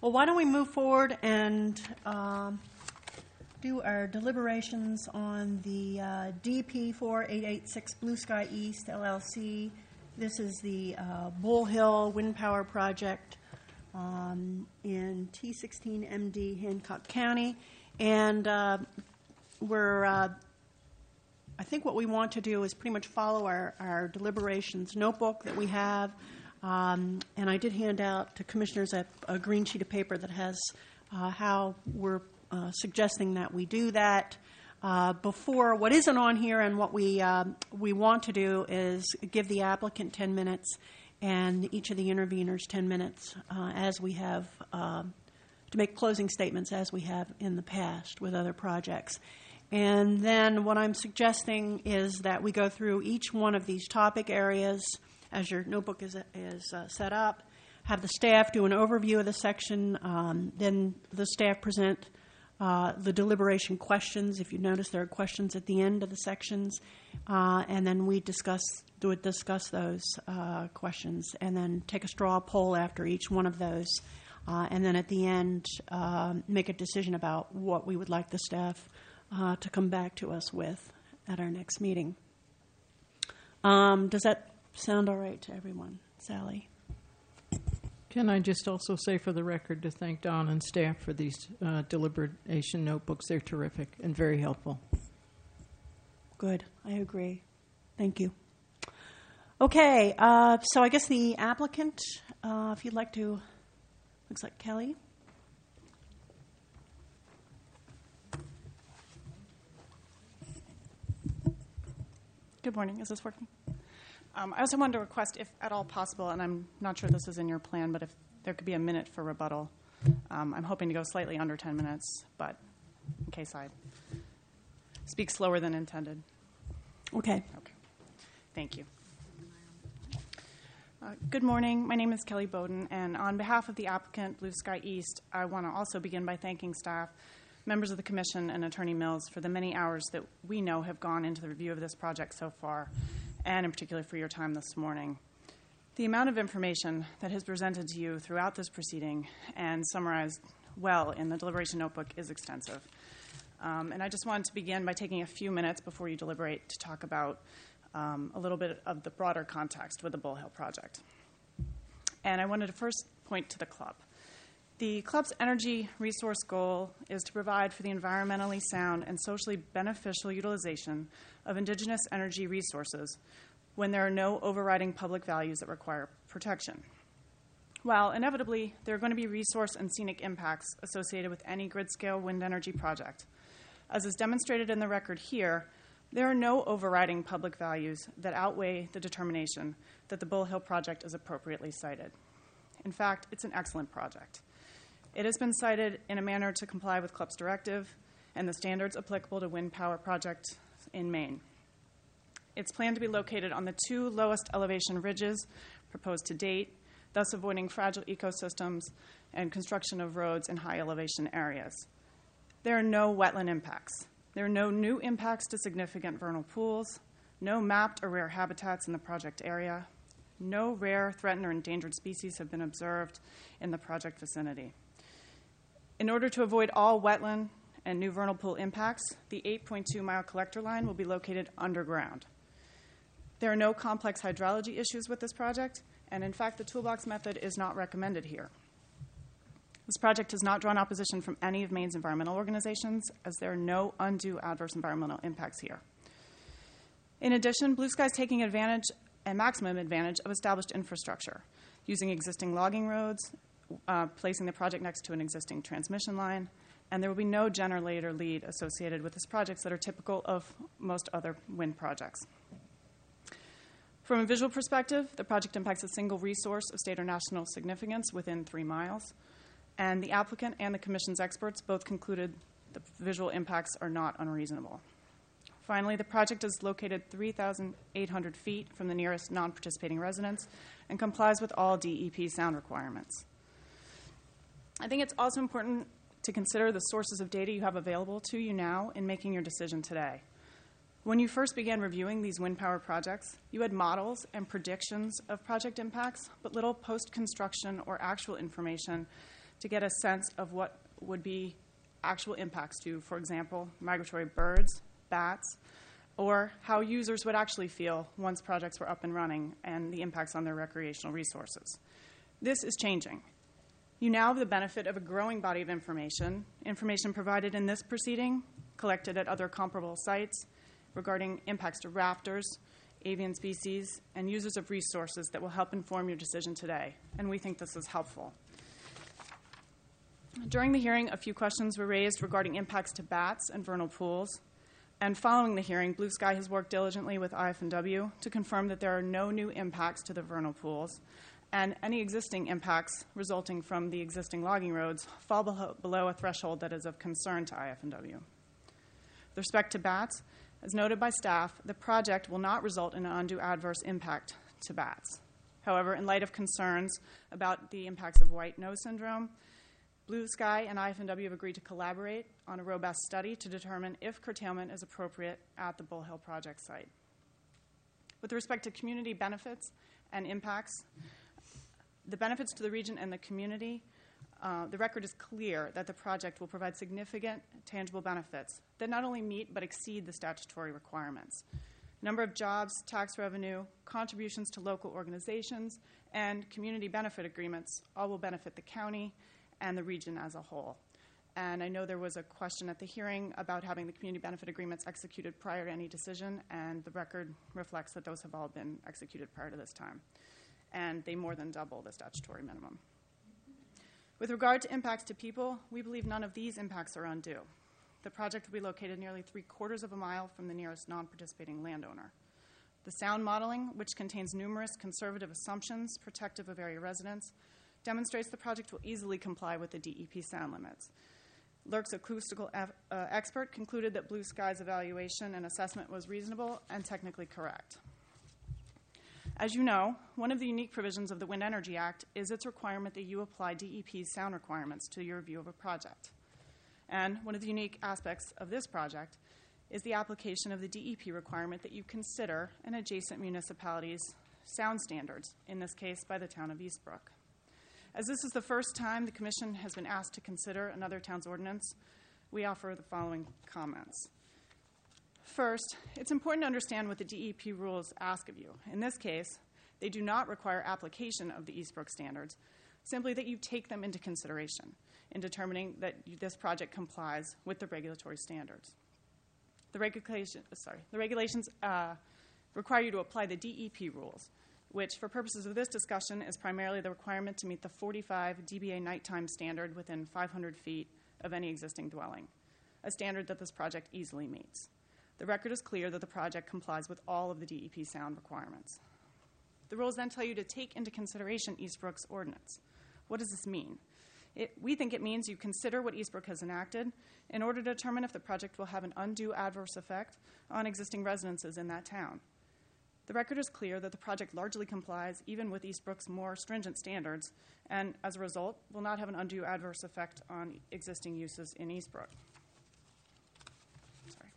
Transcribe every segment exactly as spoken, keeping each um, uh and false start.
Well, why don't we move forward and um, do our deliberations on the uh, D P four eight eight six Blue Sky East L L C. This is the uh, Bull Hill Wind Power Project um, in T sixteen M D Hancock County. And uh, we're, uh, I think what we want to do is pretty much follow our, our deliberations notebook that we have. Um, and I did hand out to commissioners a, a green sheet of paper that has uh, how we're uh, suggesting that we do that. Uh, before, what isn't on here and what we uh, we want to do is give the applicant ten minutes and each of the interveners ten minutes uh, as we have uh, to make closing statements as we have in the past with other projects. And then what I'm suggesting is that we go through each one of these topic areas as your notebook is, is uh, set up, have the staff do an overview of the section, um, then the staff present uh, the deliberation questions. If you notice, there are questions at the end of the sections, uh, and then we discuss do it, discuss those uh, questions, and then take a straw poll after each one of those, uh, and then at the end uh, make a decision about what we would like the staff uh, to come back to us with at our next meeting. Um, does that sound all right to everyone? Sally? Can I just also say for the record to thank Don and staff for these uh, deliberation notebooks. They're terrific and very helpful. Good. I agree. Thank you. Okay. Uh, so I guess the applicant, uh, if you'd like to, looks like Kelly. Good morning. Is this working? Um, I also wanted to request, if at all possible, and I'm not sure this is in your plan, but if there could be a minute for rebuttal. Um, I'm hoping to go slightly under ten minutes, but in case I speak slower than intended. Okay. Okay. Thank you. Uh, good morning. My name is Kelly Bowden, and on behalf of the applicant, Blue Sky East, I want to also begin by thanking staff, members of the Commission, and Attorney Mills for the many hours that we know have gone into the review of this project so far, and in particular for your time this morning. The amount of information that has presented to you throughout this proceeding and summarized well in the deliberation notebook is extensive. Um, and I just wanted to begin by taking a few minutes before you deliberate to talk about um, a little bit of the broader context with the Bull Hill project. And I wanted to first point to the club. The club's energy resource goal is to provide for the environmentally sound and socially beneficial utilization of indigenous energy resources when there are no overriding public values that require protection. While inevitably there are going to be resource and scenic impacts associated with any grid-scale wind energy project, as is demonstrated in the record here, there are no overriding public values that outweigh the determination that the Bull Hill project is appropriately sited. In fact, it's an excellent project. It has been cited in a manner to comply with C L U P's directive and the standards applicable to wind power projects in Maine. It's planned to be located on the two lowest elevation ridges proposed to date, thus avoiding fragile ecosystems and construction of roads in high elevation areas. There are no wetland impacts. There are no new impacts to significant vernal pools, no mapped or rare habitats in the project area, no rare, threatened, or endangered species have been observed in the project vicinity. In order to avoid all wetland and new vernal pool impacts, the eight point two mile collector line will be located underground. There are no complex hydrology issues with this project, and in fact, the toolbox method is not recommended here. This project has not drawn opposition from any of Maine's environmental organizations, as there are no undue adverse environmental impacts here. In addition, Blue Sky is taking advantage and maximum advantage of established infrastructure, using existing logging roads, uh, placing the project next to an existing transmission line, and there will be no generator lead associated with this project that are typical of most other wind projects. From a visual perspective, the project impacts a single resource of state or national significance within three miles, and the applicant and the Commission's experts both concluded the visual impacts are not unreasonable. Finally, the project is located three thousand eight hundred feet from the nearest non-participating residence and complies with all D E P sound requirements. I think it's also important to consider the sources of data you have available to you now in making your decision today. When you first began reviewing these wind power projects, you had models and predictions of project impacts, but little post-construction or actual information to get a sense of what would be actual impacts to, for example, migratory birds, bats, or how users would actually feel once projects were up and running and the impacts on their recreational resources. This is changing. You now have the benefit of a growing body of information, information provided in this proceeding, collected at other comparable sites, regarding impacts to raptors, avian species, and users of resources that will help inform your decision today, and we think this is helpful. During the hearing, a few questions were raised regarding impacts to bats and vernal pools, and following the hearing, Blue Sky has worked diligently with I F N W to confirm that there are no new impacts to the vernal pools, and any existing impacts resulting from the existing logging roads fall below, below a threshold that is of concern to I F N W. With respect to bats, as noted by staff, the project will not result in an undue adverse impact to bats. However, in light of concerns about the impacts of white nose syndrome, Blue Sky and I F N W have agreed to collaborate on a robust study to determine if curtailment is appropriate at the Bull Hill project site. With respect to community benefits and impacts, the benefits to the region and the community, uh, the record is clear that the project will provide significant tangible benefits that not only meet but exceed the statutory requirements. Number of jobs, tax revenue, contributions to local organizations, and community benefit agreements all will benefit the county and the region as a whole. And I know there was a question at the hearing about having the community benefit agreements executed prior to any decision, and the record reflects that those have all been executed prior to this time. And they more than double the statutory minimum. With regard to impacts to people, we believe none of these impacts are undue. The project will be located nearly three quarters of a mile from the nearest non-participating landowner. The sound modeling, which contains numerous conservative assumptions protective of area residents, demonstrates the project will easily comply with the D E P sound limits. L I R C's acoustical uh, expert concluded that Blue Sky's evaluation and assessment was reasonable and technically correct. As you know, one of the unique provisions of the Wind Energy Act is its requirement that you apply D E P sound requirements to your review of a project. And one of the unique aspects of this project is the application of the D E P requirement that you consider an adjacent municipality's sound standards, in this case by the town of Eastbrook. As this is the first time the Commission has been asked to consider another town's ordinance, we offer the following comments. First, it's important to understand what the D E P rules ask of you. In this case, they do not require application of the Eastbrook standards, simply that you take them into consideration in determining that you, this project complies with the regulatory standards. The, regulation, sorry, the regulations uh, require you to apply the D E P rules, which for purposes of this discussion is primarily the requirement to meet the forty-five D B A nighttime standard within five hundred feet of any existing dwelling, a standard that this project easily meets. The record is clear that the project complies with all of the D E P sound requirements. The rules then tell you to take into consideration Eastbrook's ordinance. What does this mean? It, we think it means you consider what Eastbrook has enacted in order to determine if the project will have an undue adverse effect on existing residences in that town. The record is clear that the project largely complies even with Eastbrook's more stringent standards, and as a result, will not have an undue adverse effect on existing uses in Eastbrook. Sorry.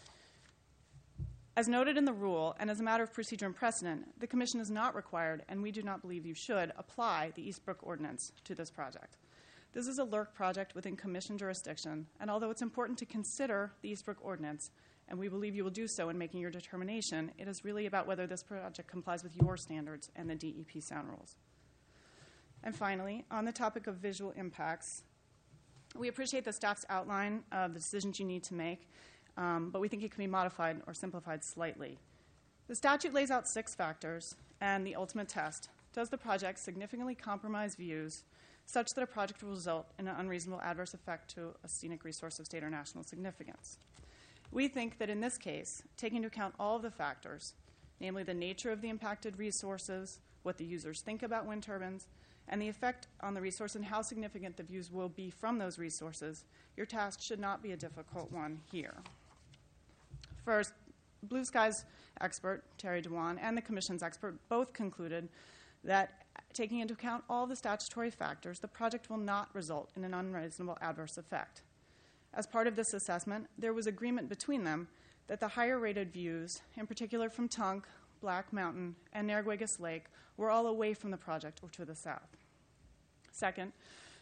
As noted in the rule, and as a matter of procedure and precedent, the Commission is not required, and we do not believe you should, apply the Eastbrook ordinance to this project. This is a L I R C project within Commission jurisdiction, and although it's important to consider the Eastbrook ordinance, and we believe you will do so in making your determination, it is really about whether this project complies with your standards and the D E P sound rules. And finally, on the topic of visual impacts, we appreciate the staff's outline of the decisions you need to make, um, but we think it can be modified or simplified slightly. The statute lays out six factors, and the ultimate test: does the project significantly compromise views such that a project will result in an unreasonable adverse effect to a scenic resource of state or national significance? We think that in this case, taking into account all of the factors, namely the nature of the impacted resources, what the users think about wind turbines, and the effect on the resource and how significant the views will be from those resources, your task should not be a difficult one here. First, Blue Sky's expert, Terry Dewan, and the Commission's expert both concluded that taking into account all the statutory factors, the project will not result in an unreasonable adverse effect. As part of this assessment, there was agreement between them that the higher-rated views, in particular from Tunk, Black Mountain, and Narragansett Lake, were all away from the project or to the south. Second,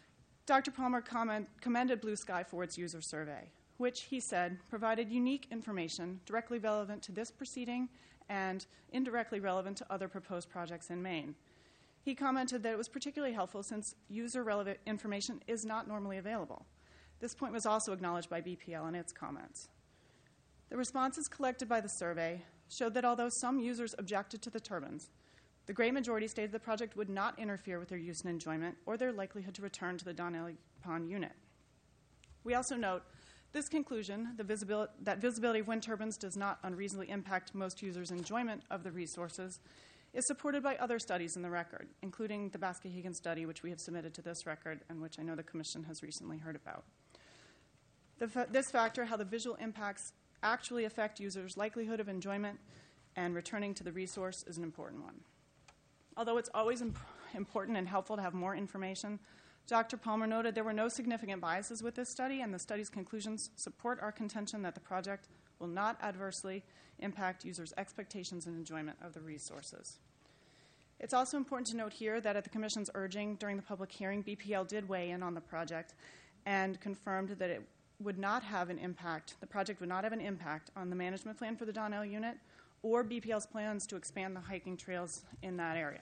Doctor Palmer comment, commended Blue Sky for its user survey, which, he said, provided unique information directly relevant to this proceeding and indirectly relevant to other proposed projects in Maine. He commented that it was particularly helpful since user-relevant information is not normally available. This point was also acknowledged by B P L in its comments. The responses collected by the survey showed that although some users objected to the turbines, the great majority stated the project would not interfere with their use and enjoyment or their likelihood to return to the Donnelly Pond unit. We also note this conclusion, the visibility, that visibility of wind turbines does not unreasonably impact most users' enjoyment of the resources, is supported by other studies in the record, including the Bascahegan study, which we have submitted to this record and which I know the Commission has recently heard about. The fa- this factor, how the visual impacts actually affect users' likelihood of enjoyment and returning to the resource, is an important one. Although it's always imp- important and helpful to have more information, Doctor Palmer noted there were no significant biases with this study, and the study's conclusions support our contention that the project will not adversely impact users' expectations and enjoyment of the resources. It's also important to note here that at the Commission's urging during the public hearing, B P L did weigh in on the project and confirmed that it would not have an impact, the project would not have an impact on the management plan for the Donnell unit or B P L's plans to expand the hiking trails in that area.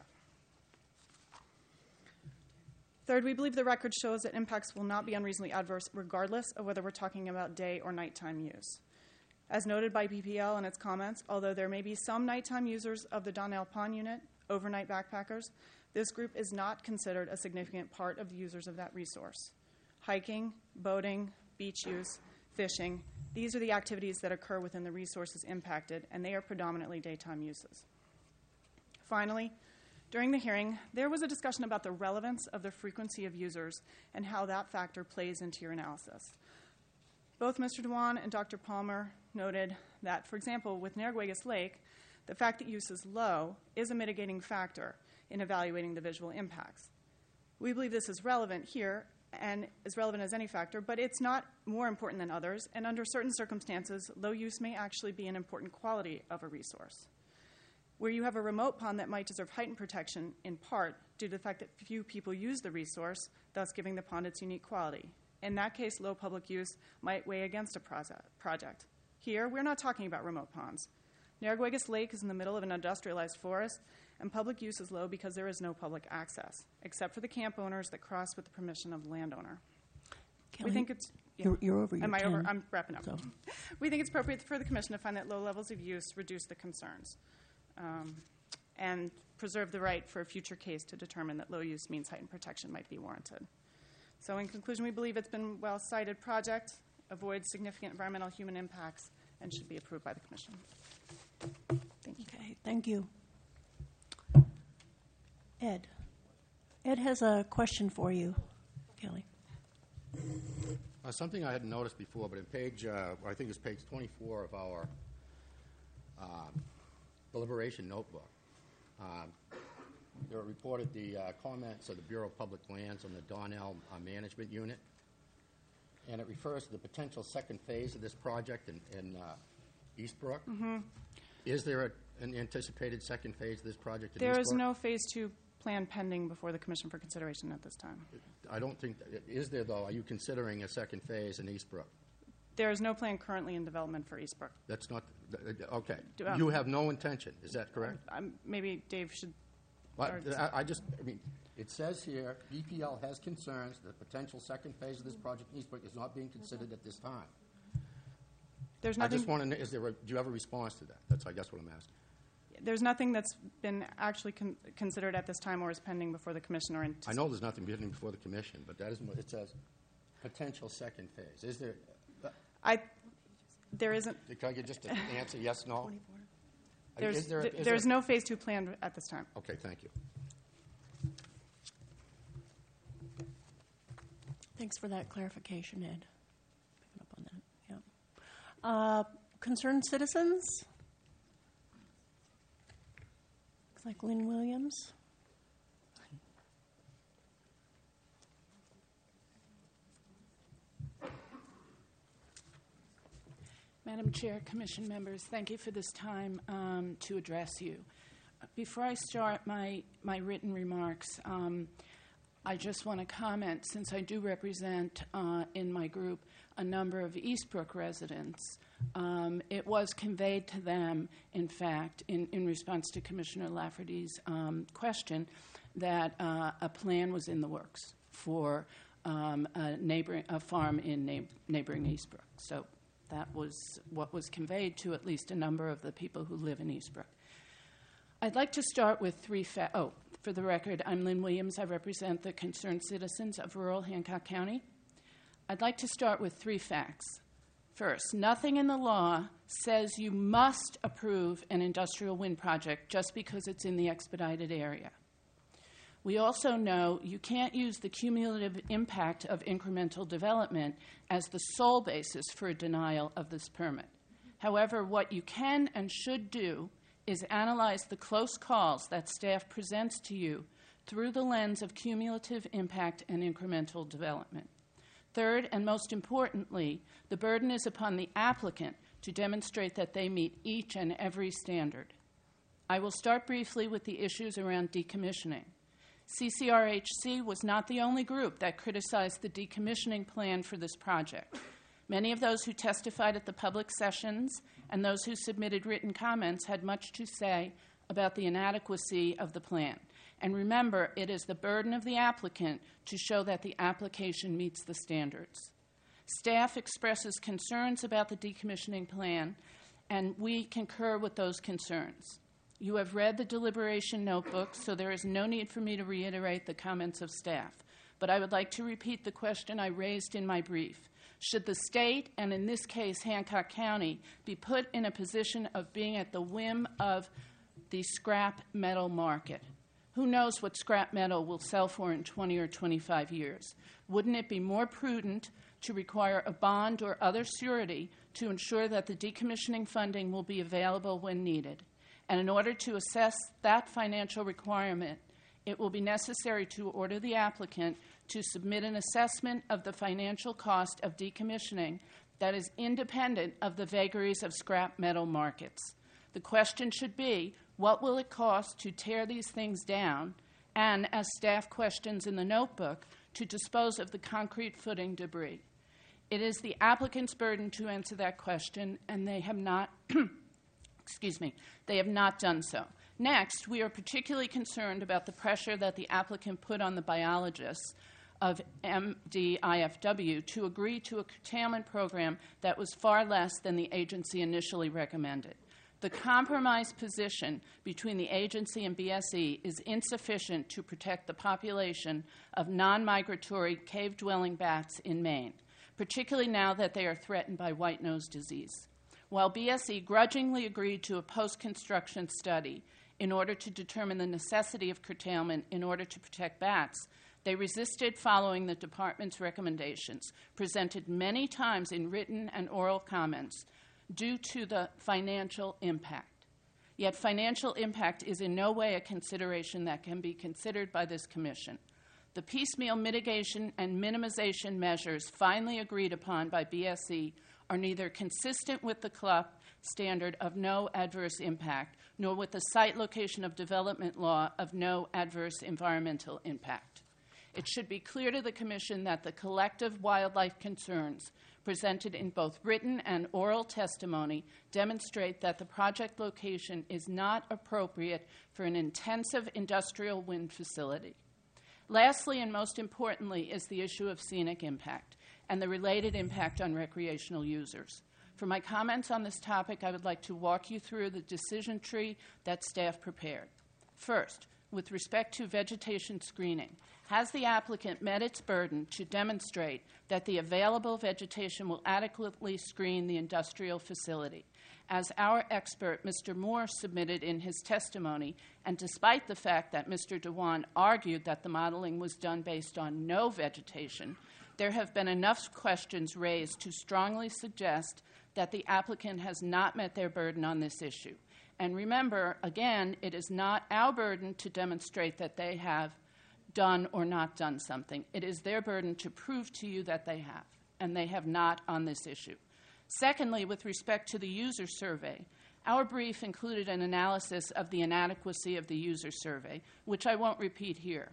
Third, we believe the record shows that impacts will not be unreasonably adverse regardless of whether we're talking about day or nighttime use. As noted by B P L in its comments, although there may be some nighttime users of the Donnell Pond unit, overnight backpackers, this group is not considered a significant part of the users of that resource. Hiking, boating, beach use, fishing, these are the activities that occur within the resources impacted, and they are predominantly daytime uses. Finally, during the hearing, there was a discussion about the relevance of the frequency of users and how that factor plays into your analysis. Both Mister Dewan and Doctor Palmer noted that, for example, with Narragansett Lake, the fact that use is low is a mitigating factor in evaluating the visual impacts. We believe this is relevant here and as relevant as any factor, but it's not more important than others, and under certain circumstances, low use may actually be an important quality of a resource. Where you have a remote pond that might deserve heightened protection, in part due to the fact that few people use the resource, thus giving the pond its unique quality. In that case, low public use might weigh against a project. Here, we're not talking about remote ponds. Narragansett Lake is in the middle of an industrialized forest, and public use is low because there is no public access, except for the camp owners that cross with the permission of the landowner. Kelly, we think it's yeah. you're, you're over your Am I ten, over? I'm wrapping up. so. We think it's appropriate for the Commission to find that low levels of use reduce the concerns um, and preserve the right for a future case to determine that low use means heightened protection might be warranted. So in conclusion, we believe it's been a well-cited project, avoids significant environmental human impacts, and should be approved by the Commission. Thank you. Okay, thank you. Ed. Ed has a question for you, Kelly. Uh, something I hadn't noticed before, but in page, uh, I think it's page twenty-four of our uh, deliberation notebook, uh, there are reported the uh, comments of the Bureau of Public Lands on the Donnell uh, Management Unit, and it refers to the potential second phase of this project in, in uh, Eastbrook. Mm-hmm. Is there a, an anticipated second phase of this project in There Eastbrook? is no phase two plan pending before the Commission for consideration at this time. I don't think, that, is there though? Are you considering a second phase in Eastbrook? There is no plan currently in development for Eastbrook. That's not, okay. Do, um, You have no intention, is that correct? Um, maybe Dave should. Well, or- I, I just, I mean, it says here, B P L has concerns that the potential second phase of this project in Eastbrook is not being considered at this time. There's I nothing. just want to know, is there a, do you have a response to that? That's, I guess, what I'm asking. There's nothing that's been actually con- considered at this time or is pending before the Commission or. I know there's nothing pending before the commission, but that isn't what it says. Potential second phase. Is there, uh, I. There isn't. can I get just an answer, yes, no? There's. Is there, th- is there's there, no phase two plan at this time. Okay, thank you. Thanks for that clarification, Ed. Picking up on that, yeah. Uh, concerned citizens? Looks like Lynn Williams. Madam Chair, Commission members, thank you for this time um, to address you. Before I start my, my written remarks, um, I just want to comment, since I do represent uh, in my group a number of Eastbrook residents. Um, it was conveyed to them, in fact, in, in response to Commissioner Lafferty's um, question, that uh, a plan was in the works for um, a neighboring a farm in neigh- neighboring Eastbrook. So that was what was conveyed to at least a number of the people who live in Eastbrook. I'd like to start with three fa- oh, for the record, I'm Lynn Williams. I represent the concerned citizens of rural Hancock County. I'd like to start with three facts. First, nothing in the law says you must approve an industrial wind project just because it's in the expedited area. We also know you can't use the cumulative impact of incremental development as the sole basis for a denial of this permit. However, what you can and should do is analyze the close calls that staff presents to you through the lens of cumulative impact and incremental development. Third, and most importantly, the burden is upon the applicant to demonstrate that they meet each and every standard. I will start briefly with the issues around decommissioning. C C R H C was not the only group that criticized the decommissioning plan for this project. Many of those who testified at the public sessions and those who submitted written comments had much to say about the inadequacy of the plan. And remember, it is the burden of the applicant to show that the application meets the standards. Staff expresses concerns about the decommissioning plan, and we concur with those concerns. You have read the deliberation notebook, so there is no need for me to reiterate the comments of staff. But I would like to repeat the question I raised in my brief. Should the state, and in this case Hancock County, be put in a position of being at the whim of the scrap metal market? Who knows what scrap metal will sell for in twenty or twenty-five years? Wouldn't it be more prudent to require a bond or other surety to ensure that the decommissioning funding will be available when needed? And in order to assess that financial requirement, it will be necessary to order the applicant to submit an assessment of the financial cost of decommissioning that is independent of the vagaries of scrap metal markets. The question should be, what will it cost to tear these things down and, as staff questions in the notebook, to dispose of the concrete footing debris? It is the applicant's burden to answer that question, and they have not, excuse me, they have not done so. Next, we are particularly concerned about the pressure that the applicant put on the biologists of M D I F W to agree to a curtailment program that was far less than the agency initially recommended. The compromise position between the agency and B S E is insufficient to protect the population of non-migratory cave-dwelling bats in Maine, particularly now that they are threatened by white nose disease. While B S E grudgingly agreed to a post-construction study in order to determine the necessity of curtailment in order to protect bats, they resisted following the department's recommendations, presented many times in written and oral comments, due to the financial impact. Yet financial impact is in no way a consideration that can be considered by this commission. The piecemeal mitigation and minimization measures finally agreed upon by B S E are neither consistent with the C L U P standard of no adverse impact, nor with the site location of development law of no adverse environmental impact. It should be clear to the commission that the collective wildlife concerns presented in both written and oral testimony demonstrate that the project location is not appropriate for an intensive industrial wind facility. Lastly, and most importantly, is the issue of scenic impact and the related impact on recreational users. For my comments on this topic, I would like to walk you through the decision tree that staff prepared. First, with respect to vegetation screening, has the applicant met its burden to demonstrate that the available vegetation will adequately screen the industrial facility? As our expert, Mister Moore, submitted in his testimony, and despite the fact that Mister DeWan argued that the modeling was done based on no vegetation, there have been enough questions raised to strongly suggest that the applicant has not met their burden on this issue. And remember, again, it is not our burden to demonstrate that they have done or not done something. It is their burden to prove to you that they have, and they have not on this issue. Secondly, with respect to the user survey, our brief included an analysis of the inadequacy of the user survey, which I won't repeat here.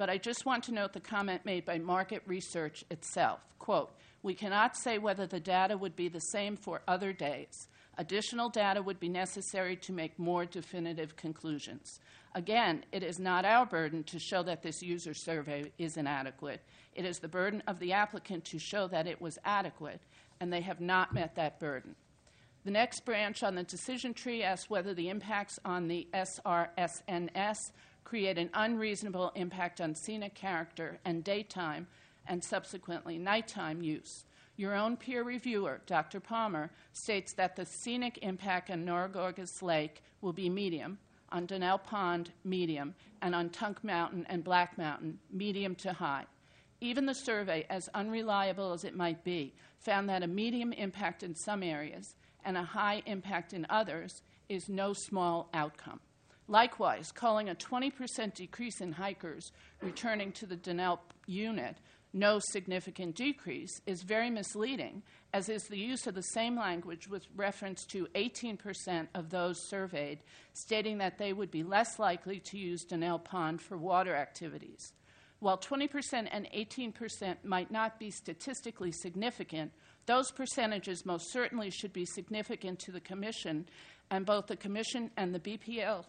but I just want to note the comment made by Market Research itself. Quote, we cannot say whether the data would be the same for other days. Additional data would be necessary to make more definitive conclusions. Again, it is not our burden to show that this user survey is inadequate. It is the burden of the applicant to show that it was adequate, and they have not met that burden. The next branch on the decision tree asks whether the impacts on the S R S N S create an unreasonable impact on scenic character and daytime and subsequently nighttime use. Your own peer reviewer, Doctor Palmer, states that the scenic impact on Norgorgus Lake will be medium, on Donnell Pond, medium, and on Tunk Mountain and Black Mountain, medium to high. Even the survey, as unreliable as it might be, found that a medium impact in some areas and a high impact in others is no small outcome. Likewise, calling a twenty percent decrease in hikers returning to the Donnell unit no significant decrease is very misleading, as is the use of the same language with reference to eighteen percent of those surveyed, stating that they would be less likely to use Donnell Pond for water activities. While twenty percent and eighteen percent might not be statistically significant, those percentages most certainly should be significant to the Commission, and both the Commission and the B P L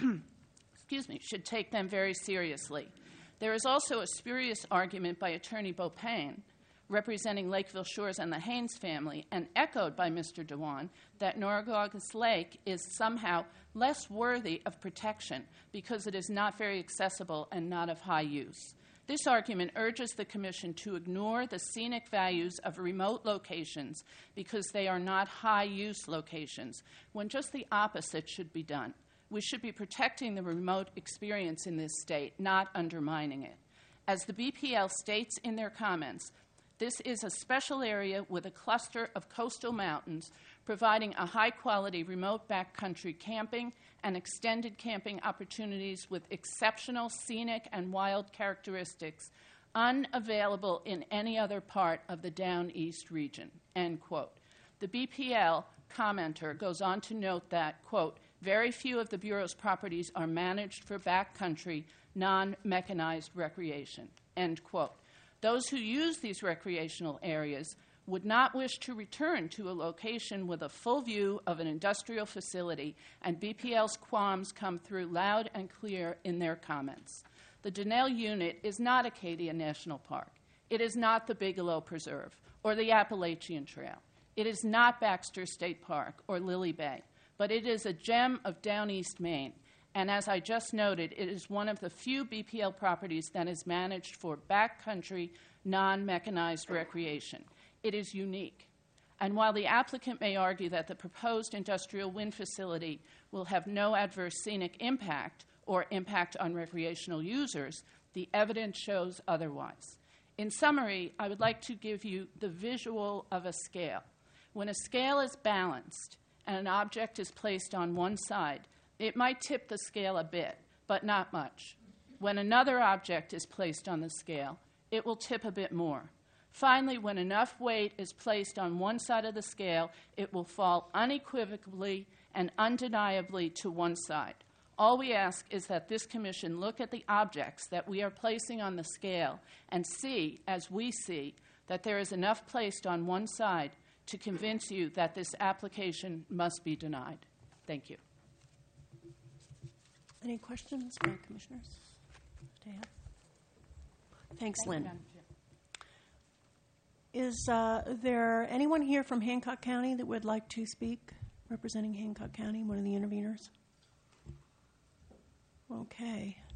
excuse me, should take them very seriously. There is also a spurious argument by Attorney Beaupain, representing Lakeville Shores and the Haynes family, and echoed by Mister Dewan, that Norgorgus Lake is somehow less worthy of protection because it is not very accessible and not of high use. This argument urges the Commission to ignore the scenic values of remote locations because they are not high-use locations, when just the opposite should be done. We should be protecting the remote experience in this state, not undermining it. As the B P L states in their comments, this is a special area with a cluster of coastal mountains providing a high-quality remote backcountry camping and extended camping opportunities with exceptional scenic and wild characteristics unavailable in any other part of the Down East region, end quote. The B P L commenter goes on to note that, quote, very few of the Bureau's properties are managed for backcountry, non-mechanized recreation, end quote. Those who use these recreational areas would not wish to return to a location with a full view of an industrial facility, and B P L's qualms come through loud and clear in their comments. The Donnell unit is not Acadia National Park. It is not the Bigelow Preserve or the Appalachian Trail. It is not Baxter State Park or Lily Bay, but it is a gem of Down East Maine. And as I just noted, it is one of the few B P L properties that is managed for backcountry, non-mechanized recreation. It is unique. And while the applicant may argue that the proposed industrial wind facility will have no adverse scenic impact or impact on recreational users, the evidence shows otherwise. In summary, I would like to give you the visual of a scale. When a scale is balanced and an object is placed on one side, it might tip the scale a bit, but not much. When another object is placed on the scale, it will tip a bit more. Finally, when enough weight is placed on one side of the scale, it will fall unequivocally and undeniably to one side. All we ask is that this Commission look at the objects that we are placing on the scale and see, as we see, that there is enough placed on one side to convince you that this application must be denied. Thank you. Any questions by commissioners? Dan? Thanks, Lynn. Is uh, there anyone here from Hancock County that would like to speak, representing Hancock County, one of the interveners? Okay.